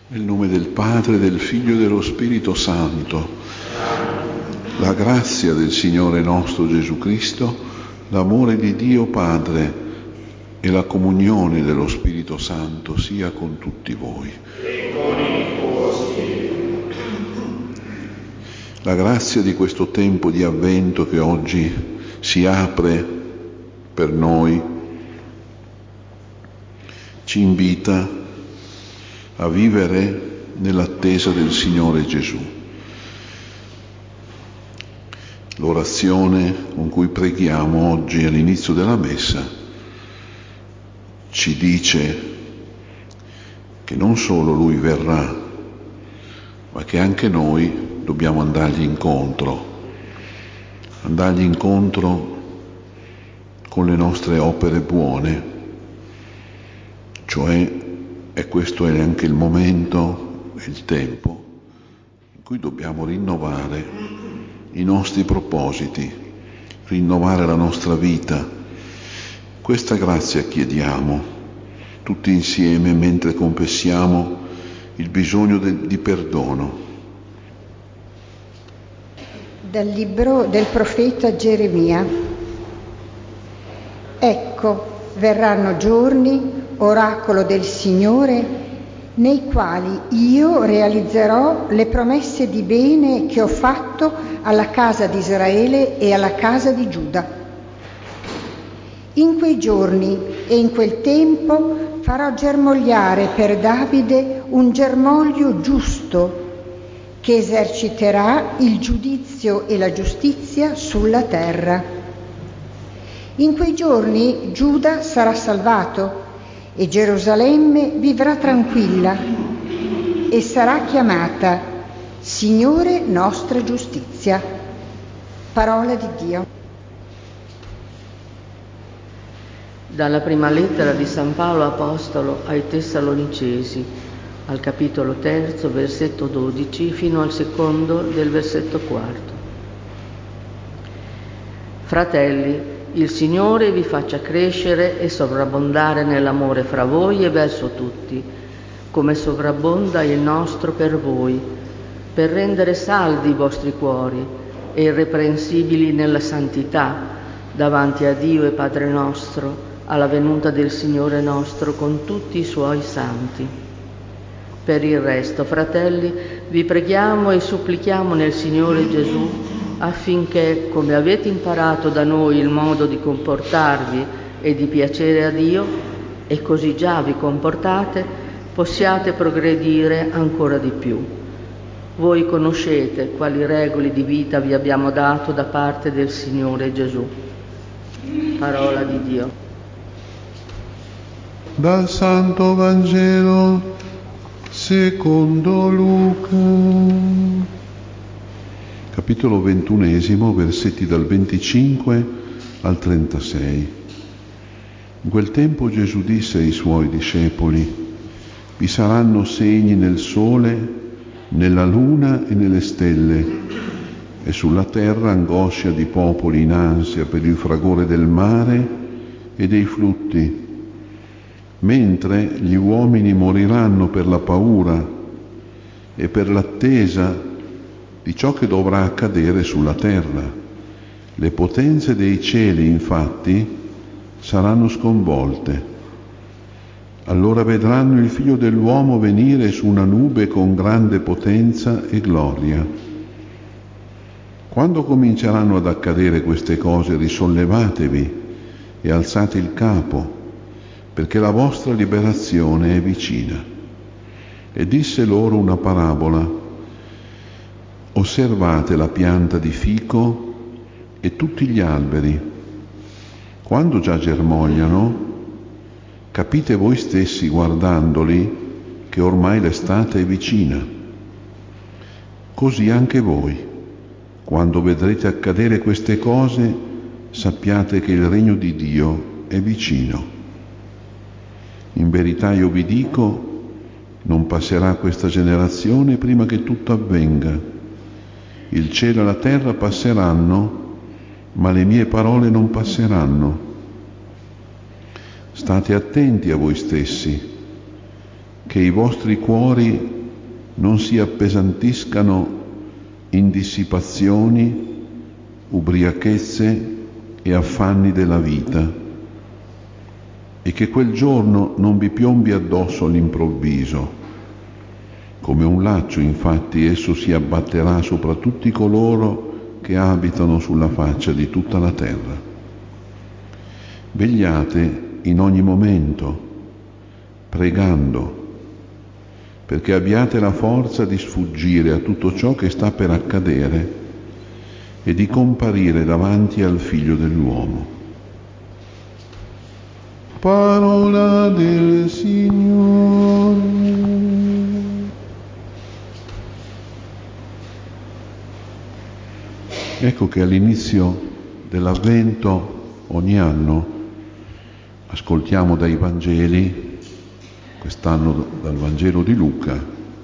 Nel nome del Padre, del Figlio e dello Spirito Santo, la grazia del Signore nostro Gesù Cristo, l'amore di Dio Padre e la comunione dello Spirito Santo sia con tutti voi. E con il tuo Spirito. La grazia di questo tempo di Avvento che oggi si apre per noi ci invita a vivere nell'attesa del Signore Gesù. L'orazione con cui preghiamo oggi all'inizio della Messa ci dice che non solo Lui verrà, ma che anche noi dobbiamo andargli incontro con le nostre opere buone, cioè e questo è anche il momento e il tempo in cui dobbiamo rinnovare i nostri propositi, rinnovare la nostra vita. Questa grazia chiediamo tutti insieme mentre confessiamo il bisogno di perdono. Dal libro del profeta Geremia. Ecco, verranno giorni, oracolo del Signore, nei quali io realizzerò le promesse di bene che ho fatto alla casa di Israele e alla casa di Giuda. In quei giorni e in quel tempo farò germogliare per Davide un germoglio giusto che eserciterà il giudizio e la giustizia sulla terra. In quei giorni Giuda sarà salvato e Gerusalemme vivrà tranquilla e sarà chiamata Signore nostra giustizia. Parola di Dio. Dalla prima lettera di San Paolo Apostolo ai Tessalonicesi, al capitolo 3, versetto 12, fino al secondo del versetto 4. Fratelli, il Signore vi faccia crescere e sovrabbondare nell'amore fra voi e verso tutti, come sovrabbonda il nostro per voi, per rendere saldi i vostri cuori e irreprensibili nella santità davanti a Dio e Padre nostro, alla venuta del Signore nostro con tutti i Suoi santi. Per il resto, fratelli, vi preghiamo e supplichiamo nel Signore Gesù affinché, come avete imparato da noi il modo di comportarvi e di piacere a Dio, e così già vi comportate, possiate progredire ancora di più. Voi conoscete quali regole di vita vi abbiamo dato da parte del Signore Gesù. Parola di Dio. Dal Santo Vangelo secondo Luca. Capitolo 21, versetti dal 25 al 36. In quel tempo Gesù disse ai Suoi discepoli: vi saranno segni nel sole, nella luna e nelle stelle, e sulla terra angoscia di popoli in ansia per il fragore del mare e dei flutti, mentre gli uomini moriranno per la paura e per l'attesa di ciò che dovrà accadere sulla terra. Le potenze dei cieli, infatti, saranno sconvolte. Allora vedranno il Figlio dell'uomo venire su una nube con grande potenza e gloria. Quando cominceranno ad accadere queste cose, risollevatevi e alzate il capo, perché la vostra liberazione è vicina. E disse loro una parabola: osservate la pianta di fico e tutti gli alberi. Quando già germogliano, capite voi stessi guardandoli che ormai l'estate è vicina. Così anche voi, quando vedrete accadere queste cose, sappiate che il regno di Dio è vicino. In verità io vi dico, non passerà questa generazione prima che tutto avvenga. Il cielo e la terra passeranno, ma le mie parole non passeranno. State attenti a voi stessi, che i vostri cuori non si appesantiscano in dissipazioni, ubriachezze e affanni della vita, e che quel giorno non vi piombi addosso all'improvviso. Come un laccio, infatti, esso si abbatterà sopra tutti coloro che abitano sulla faccia di tutta la terra. Vegliate in ogni momento, pregando, perché abbiate la forza di sfuggire a tutto ciò che sta per accadere e di comparire davanti al Figlio dell'uomo. Parola del Signore. Ecco che all'inizio dell'Avvento ogni anno ascoltiamo dai Vangeli, quest'anno dal Vangelo di Luca,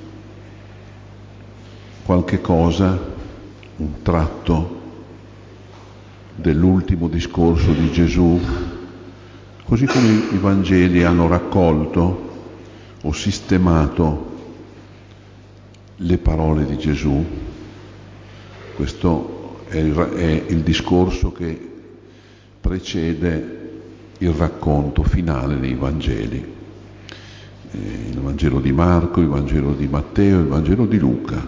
qualche cosa, un tratto dell'ultimo discorso di Gesù, così come i Vangeli hanno raccolto o sistemato le parole di Gesù. Questo è il discorso che precede il racconto finale dei Vangeli. Il Vangelo di Marco, il Vangelo di Matteo, il Vangelo di Luca.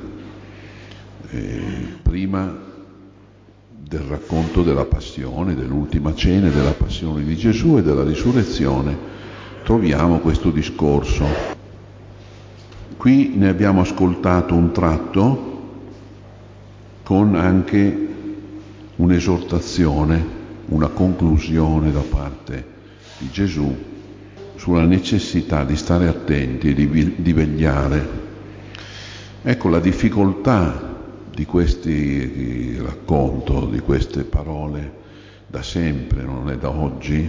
Prima del racconto della passione, dell'ultima cena, della passione di Gesù e della risurrezione, troviamo questo discorso. Qui ne abbiamo ascoltato un tratto con anche un'esortazione, una conclusione da parte di Gesù sulla necessità di stare attenti e di vegliare. Ecco, la difficoltà di questi racconto, di queste parole, da sempre, non è da oggi,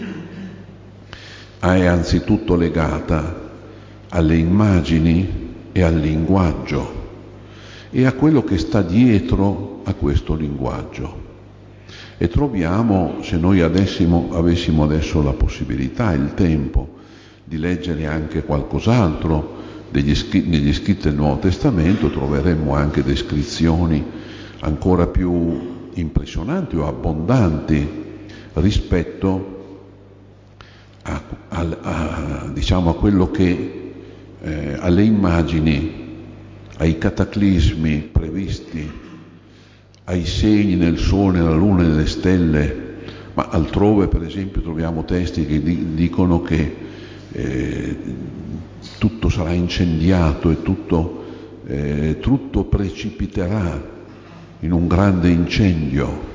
è anzitutto legata alle immagini e al linguaggio e a quello che sta dietro a questo linguaggio. E troviamo, se noi avessimo adesso la possibilità, il tempo di leggere anche qualcos'altro negli scritti del Nuovo Testamento, troveremmo anche descrizioni ancora più impressionanti o abbondanti rispetto diciamo a quello che alle immagini, ai cataclismi previsti, ai segni nel sole, nella luna e nelle stelle, ma altrove per esempio troviamo testi che dicono che tutto sarà incendiato e tutto precipiterà in un grande incendio.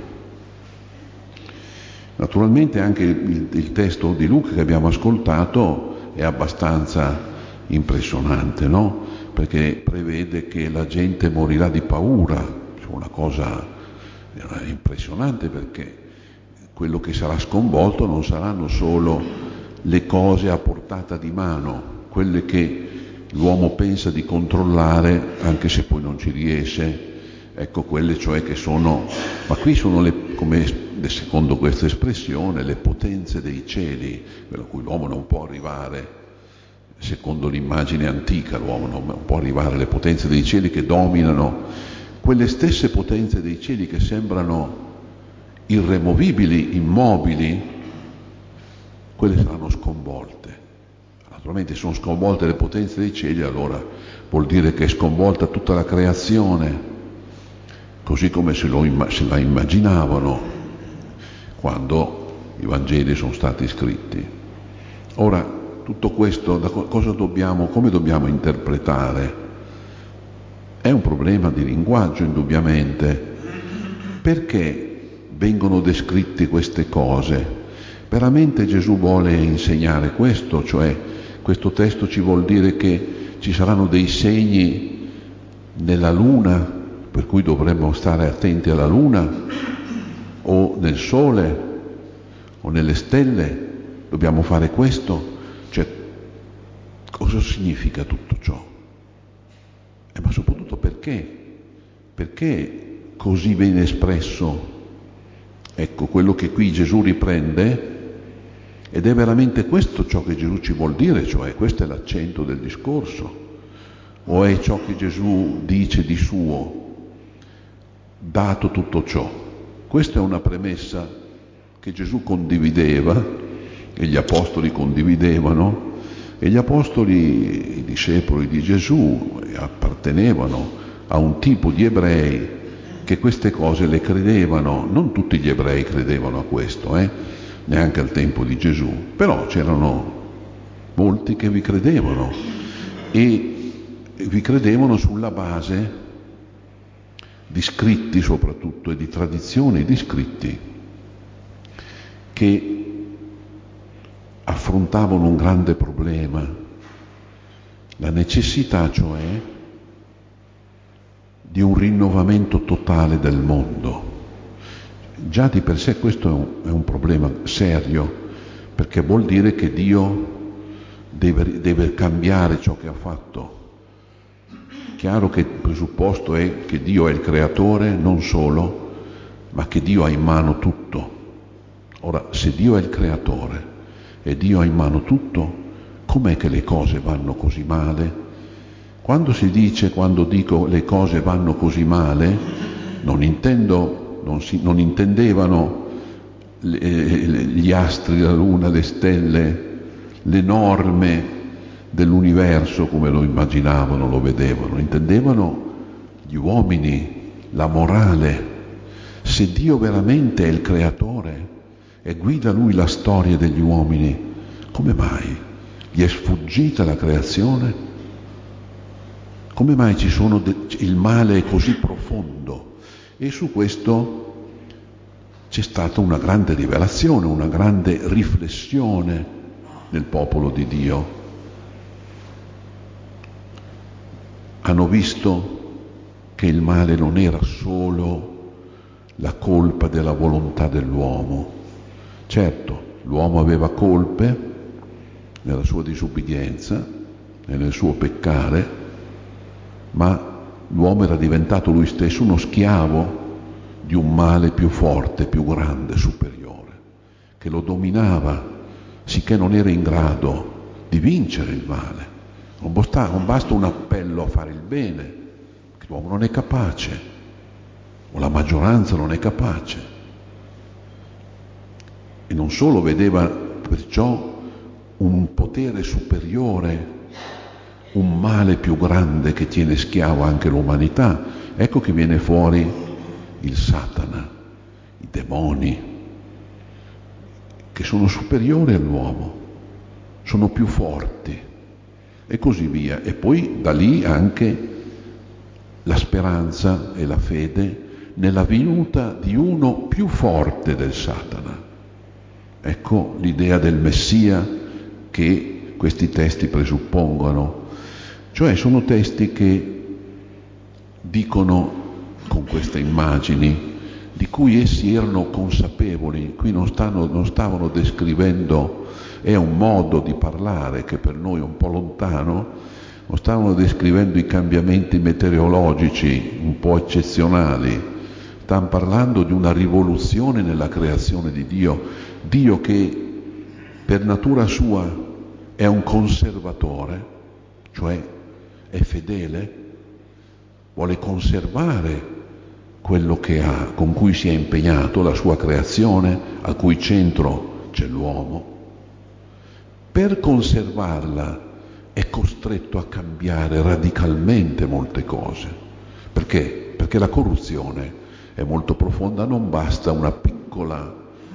Naturalmente anche il testo di Luca che abbiamo ascoltato è abbastanza impressionante, no? Perché prevede che la gente morirà di paura, una cosa impressionante, perché quello che sarà sconvolto non saranno solo le cose a portata di mano, quelle che l'uomo pensa di controllare anche se poi non ci riesce, ecco, quelle cioè che sono, ma qui sono come secondo questa espressione, le potenze dei cieli, quello a cui l'uomo non può arrivare. Secondo l'immagine antica l'uomo non può arrivare alle potenze dei cieli che dominano. Quelle stesse potenze dei cieli che sembrano irremovibili, immobili, quelle saranno sconvolte. Naturalmente sono sconvolte le potenze dei cieli, allora vuol dire che è sconvolta tutta la creazione, così come se la immaginavano quando i Vangeli sono stati scritti. Ora, tutto questo come dobbiamo interpretare? È un problema di linguaggio, indubbiamente. Perché vengono descritte queste cose? Veramente Gesù vuole insegnare questo? Cioè, questo testo ci vuol dire che ci saranno dei segni nella luna, per cui dovremmo stare attenti alla luna, o nel sole, o nelle stelle? Dobbiamo fare questo? Cioè, cosa significa tutto ciò? Ma soprattutto perché? Perché così viene espresso? Ecco, quello che qui Gesù riprende Ed è veramente questo ciò che Gesù ci vuol dire, cioè questo è l'accento del discorso, o è ciò che Gesù dice di suo, dato tutto ciò? Questa è una premessa che Gesù condivideva e gli apostoli condividevano, e gli apostoli, i discepoli di Gesù, appartenevano a un tipo di ebrei che queste cose le credevano. Non tutti gli ebrei credevano a questo, neanche al tempo di Gesù, però c'erano molti che vi credevano, e vi credevano sulla base di scritti soprattutto, e di tradizioni di scritti che affrontavano un grande problema, la necessità cioè di un rinnovamento totale del mondo. Già di per sé questo è un problema serio, perché vuol dire che Dio deve cambiare ciò che ha fatto. Chiaro che il presupposto è che Dio è il creatore, non solo, ma che Dio ha in mano tutto. Ora, se Dio è il creatore e Dio ha in mano tutto, com'è che le cose vanno così male? Quando dico le cose vanno così male, non intendevano gli astri, la luna, le stelle, le norme dell'universo come lo immaginavano, lo vedevano. Intendevano gli uomini, la morale. Se Dio veramente è il creatore e guida Lui la storia degli uomini, come mai gli è sfuggita la creazione? Come mai il male è così profondo? E su questo c'è stata una grande rivelazione, una grande riflessione nel popolo di Dio. Hanno visto che il male non era solo la colpa della volontà dell'uomo. Certo, l'uomo aveva colpe nella sua disubbidienza e nel suo peccare, ma l'uomo era diventato lui stesso uno schiavo di un male più forte, più grande, superiore, che lo dominava, sicché non era in grado di vincere il male. Non basta un appello a fare il bene, che l'uomo non è capace, o la maggioranza non è capace. E non solo, vedeva perciò un potere superiore, un male più grande che tiene schiavo anche l'umanità. Ecco che viene fuori il Satana, i demoni, che sono superiori all'uomo, sono più forti, e così via. E poi da lì anche la speranza e la fede nella venuta di uno più forte del Satana. Ecco l'idea del Messia che questi testi presuppongono. Cioè sono testi che dicono, con queste immagini, di cui essi erano consapevoli. Qui non stavano descrivendo, è un modo di parlare che per noi è un po' lontano, non stavano descrivendo i cambiamenti meteorologici un po' eccezionali, stavano parlando di una rivoluzione nella creazione di Dio, Dio che per natura sua è un conservatore, cioè è fedele, vuole conservare quello che ha, con cui si è impegnato, la sua creazione, al cui centro c'è l'uomo. Per conservarla è costretto a cambiare radicalmente molte cose. Perché? Perché la corruzione è molto profonda, non basta una piccola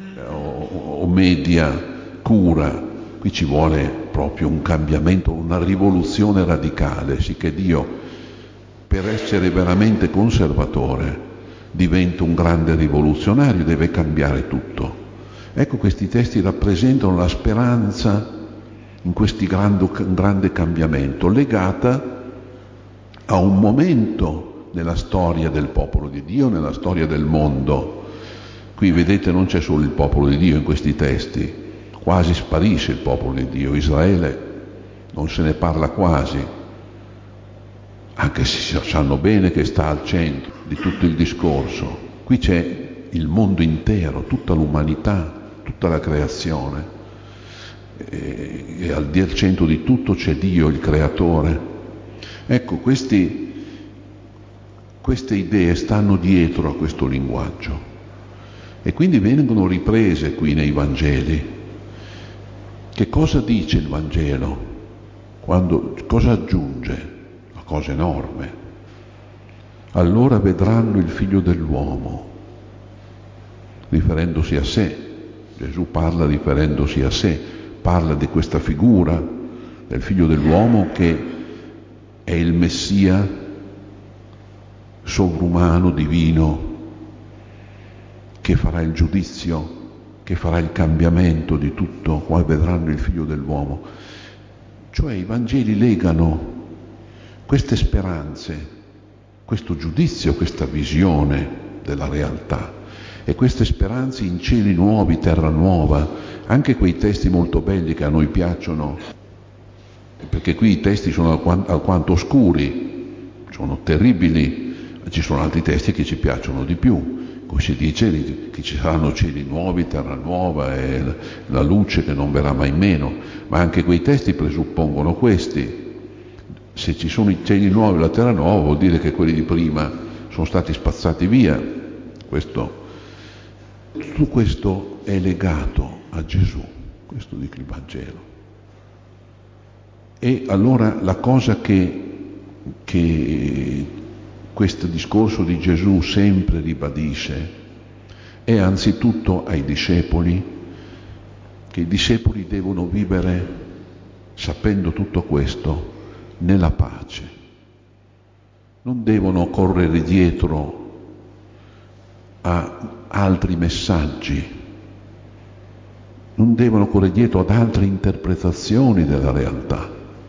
o media cura, qui ci vuole proprio un cambiamento, una rivoluzione radicale, sicché Dio, per essere veramente conservatore, diventa un grande rivoluzionario, deve cambiare tutto. Ecco, questi testi rappresentano la speranza in questo grande cambiamento, legata a un momento nella storia del popolo di Dio, nella storia del mondo. Qui vedete, non c'è solo il popolo di Dio in questi testi, quasi sparisce il popolo di Dio, Israele non se ne parla quasi, anche se sanno bene che sta al centro di tutto il discorso. Qui c'è il mondo intero, tutta l'umanità, tutta la creazione. e al centro di tutto c'è Dio, il Creatore. Ecco, queste idee stanno dietro a questo linguaggio e quindi vengono riprese qui nei Vangeli. Che cosa dice il Vangelo? Cosa aggiunge? Una cosa enorme. Allora vedranno il Figlio dell'uomo, riferendosi a sé. Gesù parla riferendosi a sé, parla di questa figura del Figlio dell'uomo che è il Messia sovrumano, divino, che farà il giudizio, che farà il cambiamento di tutto. Poi vedranno il Figlio dell'uomo. Cioè i Vangeli legano queste speranze, questo giudizio, questa visione della realtà e queste speranze in cieli nuovi, terra nuova, anche quei testi molto belli che a noi piacciono, perché qui i testi sono alquanto oscuri, sono terribili. Ci sono altri testi che ci piacciono di più. Qui si dice che ci saranno cieli nuovi, terra nuova e la luce che non verrà mai meno, ma anche quei testi presuppongono questi. Se ci sono i cieli nuovi e la terra nuova vuol dire che quelli di prima sono stati spazzati via. Tutto questo è legato a Gesù, questo dice il Vangelo. E allora la cosa che questo discorso di Gesù sempre ribadisce è anzitutto ai discepoli, che i discepoli devono vivere, sapendo tutto questo, nella pace. Non devono correre dietro a altri messaggi, non devono correre dietro ad altre interpretazioni della realtà.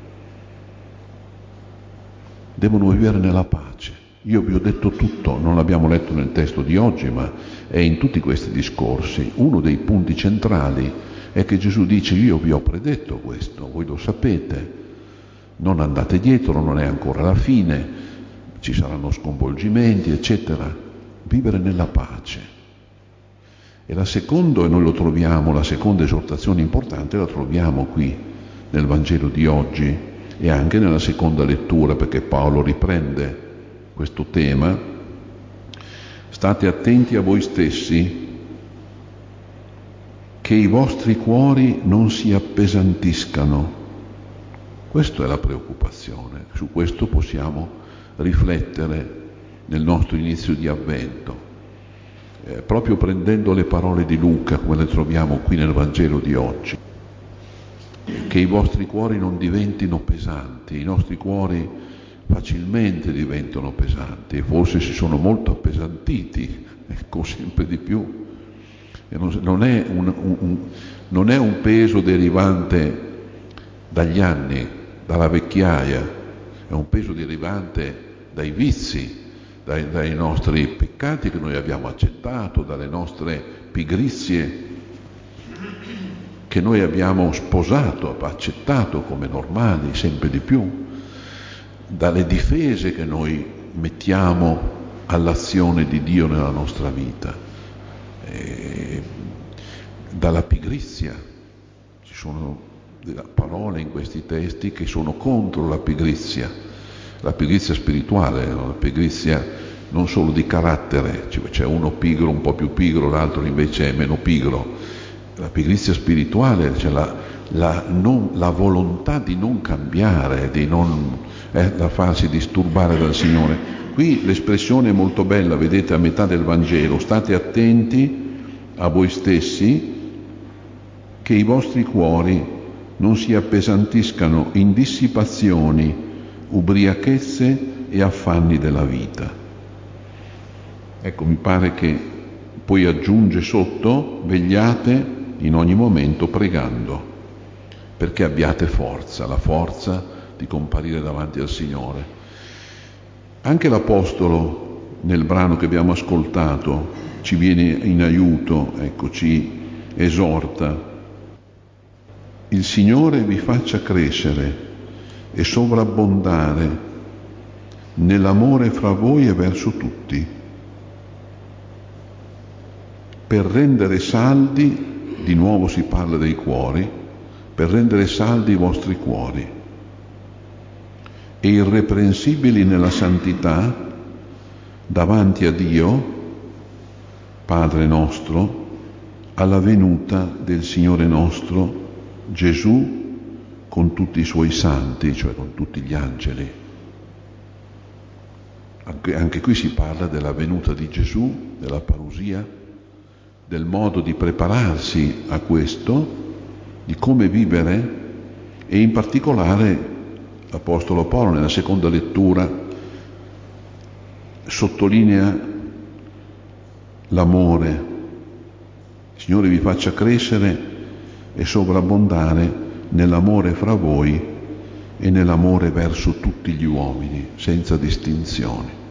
Devono vivere nella pace. Io vi ho detto tutto, non l'abbiamo letto nel testo di oggi, ma è in tutti questi discorsi. Uno dei punti centrali è che Gesù dice: io vi ho predetto questo, voi lo sapete, non andate dietro, non è ancora la fine, ci saranno sconvolgimenti, eccetera. Vivere nella pace. E la seconda, e noi lo troviamo, la seconda esortazione importante la troviamo qui nel Vangelo di oggi e anche nella seconda lettura, perché Paolo riprende questo tema. State attenti a voi stessi, che i vostri cuori non si appesantiscano. Questa è la preoccupazione, su questo possiamo riflettere nel nostro inizio di Avvento, proprio prendendo le parole di Luca come le troviamo qui nel Vangelo di oggi. Che i vostri cuori non diventino pesanti. I nostri cuori facilmente diventano pesanti e forse si sono molto appesantiti, ecco, sempre di più. E non è un peso derivante dagli anni, dalla vecchiaia, è un peso derivante dai vizi, dai nostri peccati che noi abbiamo accettato, dalle nostre pigrizie che noi abbiamo sposato, accettato come normali, sempre di più, dalle difese che noi mettiamo all'azione di Dio nella nostra vita, dalla pigrizia. Ci sono parole in questi testi che sono contro la pigrizia spirituale, la pigrizia non solo di carattere, c'è uno pigro, un po' più pigro, l'altro invece è meno pigro. La pigrizia spirituale, cioè la volontà di non cambiare, di non da farsi disturbare dal Signore. Qui l'espressione è molto bella, vedete a metà del Vangelo: state attenti a voi stessi che i vostri cuori non si appesantiscano in dissipazioni, ubriachezze e affanni della vita. Ecco, mi pare che poi aggiunge sotto: vegliate in ogni momento pregando, perché abbiate forza, la forza di comparire davanti al Signore. Anche l'Apostolo, nel brano che abbiamo ascoltato, ci viene in aiuto, ecco, ci esorta: il Signore vi faccia crescere e sovrabbondare nell'amore fra voi e verso tutti, per rendere saldi, di nuovo si parla dei cuori, per rendere saldi i vostri cuori e irreprensibili nella santità davanti a Dio, Padre nostro, alla venuta del Signore nostro Gesù con tutti i suoi santi, cioè con tutti gli angeli. Anche qui si parla della venuta di Gesù, della parusia, del modo di prepararsi a questo, di come vivere, e in particolare l'Apostolo Paolo nella seconda lettura sottolinea l'amore. Il Signore vi faccia crescere e sovrabbondare nell'amore fra voi e nell'amore verso tutti gli uomini, senza distinzioni.